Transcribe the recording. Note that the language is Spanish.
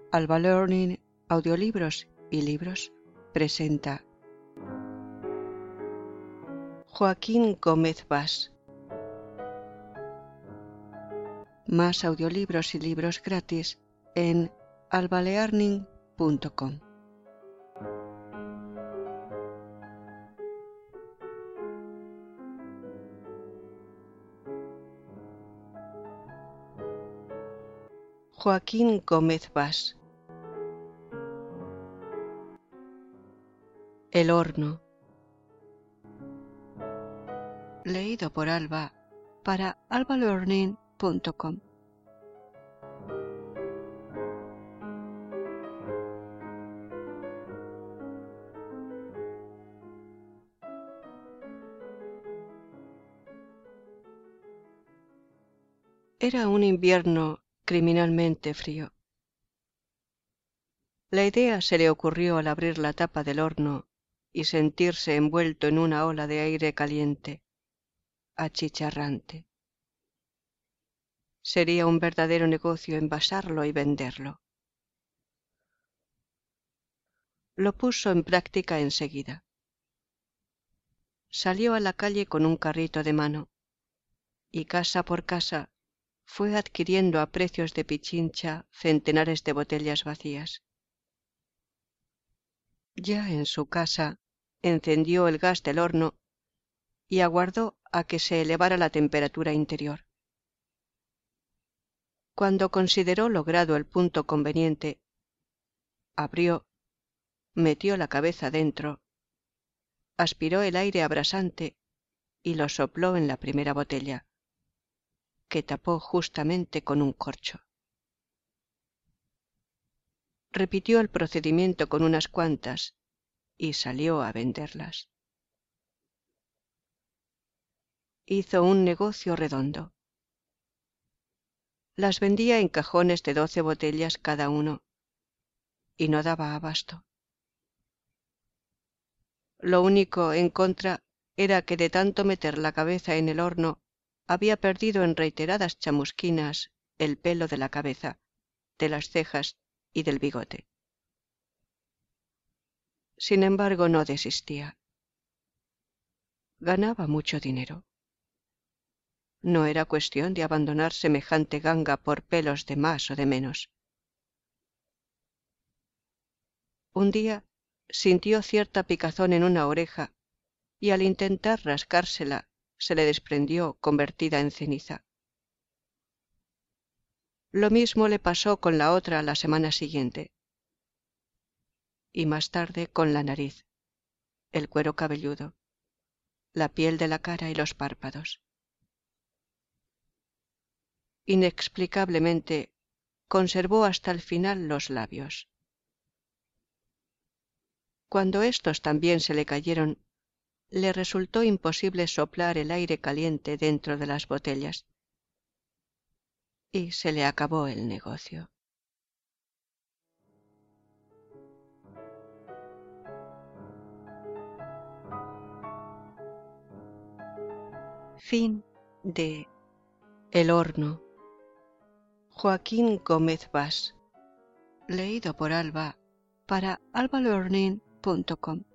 Alba Learning, audiolibros y libros, presenta Joaquín Gómez Bas. Más audiolibros y libros gratis en albalearning.com. Joaquín Gómez Bas. El horno. Leído por Alba para albalearning.com. Era un invierno criminalmente frío. La idea se le ocurrió al abrir la tapa del horno y sentirse envuelto en una ola de aire caliente, achicharrante. Sería un verdadero negocio envasarlo y venderlo. Lo puso en práctica enseguida. Salió a la calle con un carrito de mano y casa por casa fue adquiriendo a precios de pichincha centenares de botellas vacías. Ya en su casa encendió el gas del horno y aguardó a que se elevara la temperatura interior. Cuando consideró logrado el punto conveniente, abrió, metió la cabeza dentro, aspiró el aire abrasante y lo sopló en la primera botella, que tapó justamente con un corcho. Repitió el procedimiento con unas cuantas y salió a venderlas. Hizo un negocio redondo. Las vendía en cajones de 12 botellas cada uno y no daba abasto. Lo único en contra era que de tanto meter la cabeza en el horno había perdido en reiteradas chamusquinas el pelo de la cabeza, de las cejas y del bigote. Sin embargo, no desistía. Ganaba mucho dinero. No era cuestión de abandonar semejante ganga por pelos de más o de menos. Un día sintió cierta picazón en una oreja y al intentar rascársela se le desprendió convertida en ceniza. Lo mismo le pasó con la otra la semana siguiente. Y más tarde con la nariz, el cuero cabelludo, la piel de la cara y los párpados. Inexplicablemente conservó hasta el final los labios. Cuando estos también se le cayeron, le resultó imposible soplar el aire caliente dentro de las botellas. Y se le acabó el negocio. Fin de El horno. Joaquín Gómez Bas. Leído por Alba para albalearning.com.